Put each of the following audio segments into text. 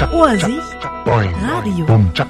Ohrsicht Radio.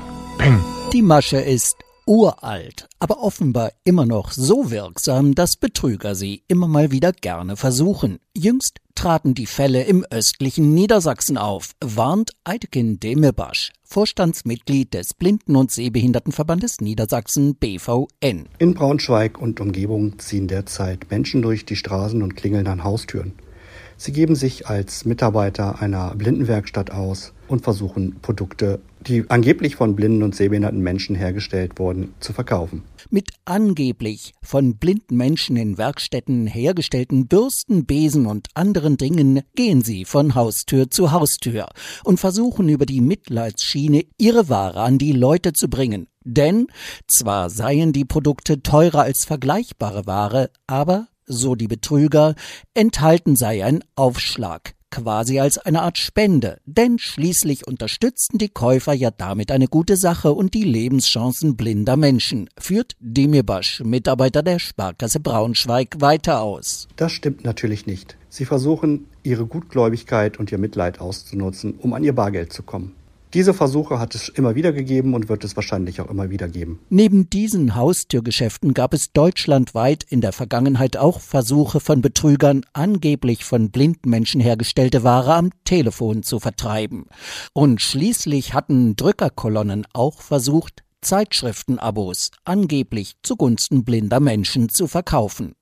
Die Masche ist uralt, aber offenbar immer noch so wirksam, dass Betrüger sie immer mal wieder gerne versuchen. Jüngst traten die Fälle im östlichen Niedersachsen auf, warnt Aitken Demirbaş, Vorstandsmitglied des Blinden- und Sehbehindertenverbandes Niedersachsen BVN. In Braunschweig und Umgebung ziehen derzeit Menschen durch die Straßen und klingeln an Haustüren. Sie geben sich als Mitarbeiter einer Blindenwerkstatt aus und versuchen, Produkte, die angeblich von blinden und sehbehinderten Menschen hergestellt wurden, zu verkaufen. Mit angeblich von blinden Menschen in Werkstätten hergestellten Bürsten, Besen und anderen Dingen gehen sie von Haustür zu Haustür und versuchen über die Mitleidsschiene ihre Ware an die Leute zu bringen. Denn zwar seien die Produkte teurer als vergleichbare Ware, aber so die Betrüger, enthalten sei ein Aufschlag, quasi als eine Art Spende, denn schließlich unterstützten die Käufer ja damit eine gute Sache und die Lebenschancen blinder Menschen, führt Demirbaş, Mitarbeiter der Sparkasse Braunschweig, weiter aus. Das stimmt natürlich nicht. Sie versuchen, ihre Gutgläubigkeit und ihr Mitleid auszunutzen, um an ihr Bargeld zu kommen. Diese Versuche hat es immer wieder gegeben und wird es wahrscheinlich auch immer wieder geben. Neben diesen Haustürgeschäften gab es deutschlandweit in der Vergangenheit auch Versuche von Betrügern, angeblich von blinden Menschen hergestellte Ware am Telefon zu vertreiben. Und schließlich hatten Drückerkolonnen auch versucht, Zeitschriftenabos angeblich zugunsten blinder Menschen zu verkaufen.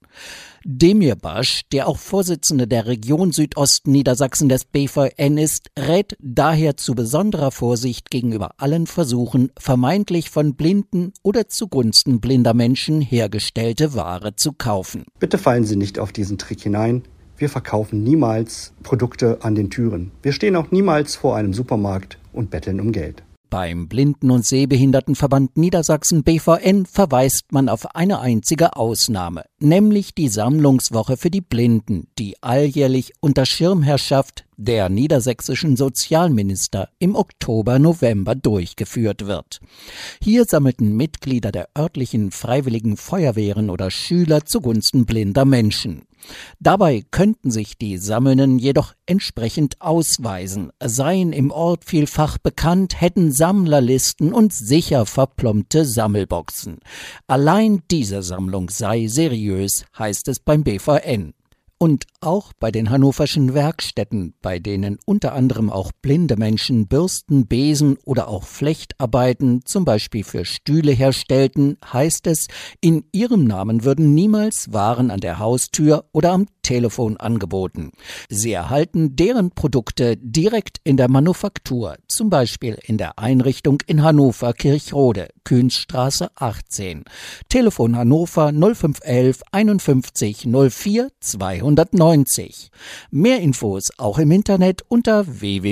Demirbaş, der auch Vorsitzende der Region Südosten Niedersachsen des BVN ist, rät daher zu besonderer Vorsicht gegenüber allen Versuchen, vermeintlich von blinden oder zugunsten blinder Menschen hergestellte Ware zu kaufen. Bitte fallen Sie nicht auf diesen Trick hinein. Wir verkaufen niemals Produkte an den Türen. Wir stehen auch niemals vor einem Supermarkt und betteln um Geld. Beim Blinden- und Sehbehindertenverband Niedersachsen BVN verweist man auf eine einzige Ausnahme, nämlich die Sammlungswoche für die Blinden, die alljährlich unter Schirmherrschaft der niedersächsischen Sozialminister im Oktober-November durchgeführt wird. Hier sammelten Mitglieder der örtlichen freiwilligen Feuerwehren oder Schüler zugunsten blinder Menschen. Dabei könnten sich die Sammelnden jedoch entsprechend ausweisen, seien im Ort vielfach bekannt, hätten Sammlerlisten und sicher verplombte Sammelboxen. Allein diese Sammlung sei seriös, heißt es beim BVN. Und auch bei den hannoverschen Werkstätten, bei denen unter anderem auch blinde Menschen Bürsten, Besen oder auch Flechtarbeiten, zum Beispiel für Stühle herstellten, heißt es, in ihrem Namen würden niemals Waren an der Haustür oder am Telefon angeboten. Sie erhalten deren Produkte direkt in der Manufaktur, zum Beispiel in der Einrichtung in Hannover-Kirchrode, Kühnstraße 18. Telefon Hannover 0511 51 04 290. Mehr Infos auch im Internet unter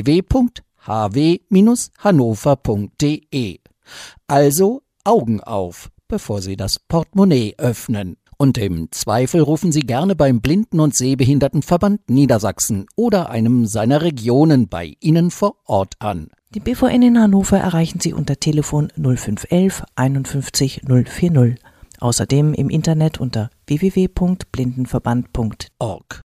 www.hw-hannover.de. Also Augen auf, bevor Sie das Portemonnaie öffnen. Und im Zweifel rufen Sie gerne beim Blinden- und Sehbehindertenverband Niedersachsen oder einem seiner Regionen bei Ihnen vor Ort an. Die BVN in Hannover erreichen Sie unter Telefon 0511 51 040. Außerdem im Internet unter www.blindenverband.org.